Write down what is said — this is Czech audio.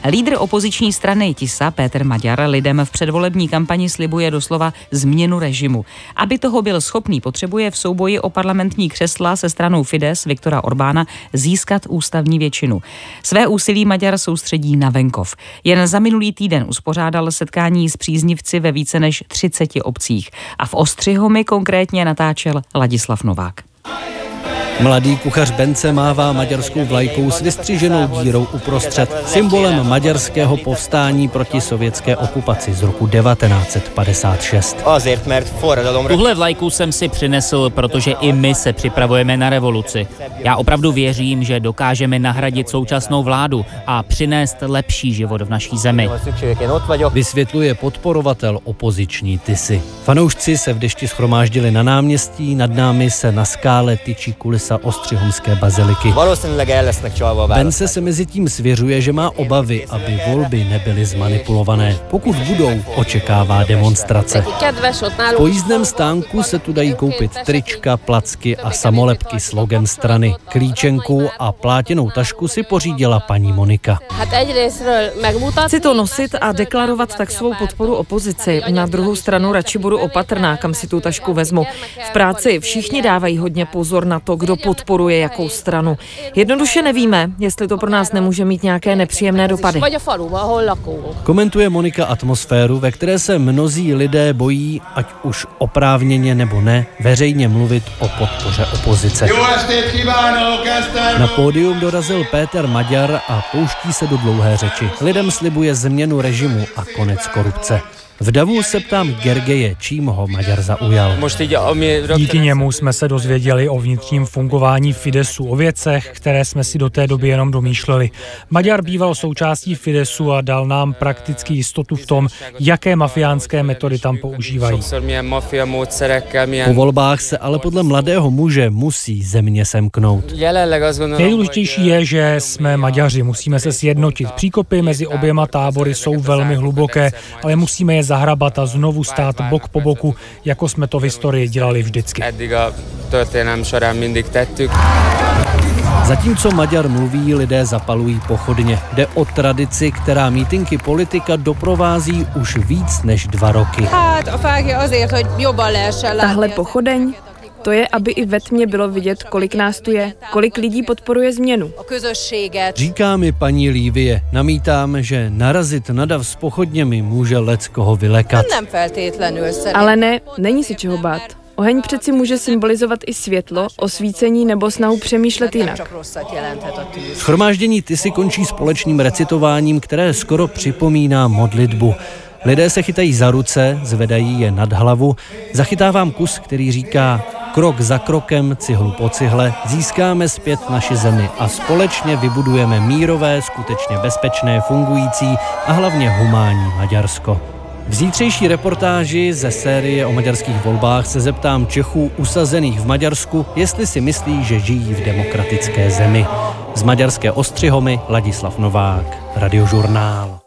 Lídr opoziční strany TISA Péter Magyar lidem v předvolební kampani slibuje doslova změnu režimu. Aby toho byl schopný, potřebuje v souboji o parlamentní křesla se stranou Fidesz Viktora Orbána získat ústavní většinu. Své úsilí Magyar soustředí na venkov. Jen za minulý týden uspořádal setkání s příznivci ve více než 30 obcích a v Ostřihomi konkrétně natáčel Ladislav Novák. Mladý kuchař Bence mává maďarskou vlajkou s vystřiženou dírou uprostřed, symbolem maďarského povstání proti sovětské okupaci z roku 1956. Tuhle vlajku jsem si přinesl, protože i my se připravujeme na revoluci. Já opravdu věřím, že dokážeme nahradit současnou vládu a přinést lepší život v naší zemi. Vysvětluje podporovatel opoziční TISy. Fanoušci se v dešti shromáždili na náměstí, nad námi se na skále tyčí kulisa ostřihomské baziliky. Bence se mezi tím svěřuje, že má obavy, aby volby nebyly zmanipulované. Pokud budou, očekává demonstrace. Po jízdném stánku se tu dají koupit trička, placky a samolepky s logem strany. Klíčenku a plátěnou tašku si pořídila paní Monika. Chci to nosit a deklarovat tak svou podporu opozici. Na druhou stranu radši budu opatrná, kam si tu tašku vezmu. V práci všichni dávají hodně pozor na to, kdo podporuje jakou stranu. Jednoduše nevíme, jestli to pro nás nemůže mít nějaké nepříjemné dopady. Komentuje Monika atmosféru, ve které se mnozí lidé bojí, ať už oprávněně nebo ne, veřejně mluvit o podpoře opozice. Na pódium dorazil Péter Magyar a pouští se do dlouhé řeči. Lidem slibuje změnu režimu a konec korupce. V davu se ptám Gergeje, čím ho Magyar zaujal. Díky němu jsme se dozvěděli o vnitřním fungování Fideszu, o věcech, které jsme si do té doby jenom domýšleli. Magyar býval součástí Fideszu a dal nám prakticky jistotu v tom, jaké mafiánské metody tam používají. Po volbách se ale podle mladého muže musí země semknout. Nejdůležitější je, že jsme Maďaři, musíme se sjednotit. Příkopy mezi oběma tábory jsou velmi hluboké, ale musíme je zahrabat a znovu stát bok po boku, jako jsme to v historii dělali vždycky. Zatímco Magyar mluví, lidé zapalují pochodně. Jde o tradici, která mítinky politika doprovází už víc než 2 roky. Tahle pochodeň? To je, aby i ve tmě bylo vidět, kolik nás tu je, kolik lidí podporuje změnu. Říká mi paní Lívie. Namítám, že narazit na dav s pochodněmi může leckoho vylekat. Ale ne, není si čeho bát. Oheň přeci může symbolizovat i světlo, osvícení nebo snahu přemýšlet jinak. Shromáždění TISy končí společným recitováním, které skoro připomíná modlitbu. Lidé se chytají za ruce, zvedají je nad hlavu. Zachytávám kus, který říká: krok za krokem, cihlu po cihle, získáme zpět naši zemi a společně vybudujeme mírové, skutečně bezpečné, fungující a hlavně humánní Maďarsko. V zítřejší reportáži ze série o maďarských volbách se zeptám Čechů usazených v Maďarsku, jestli si myslí, že žijí v demokratické zemi. Z maďarské Ostřihomy Ladislav Novák, Radiožurnál.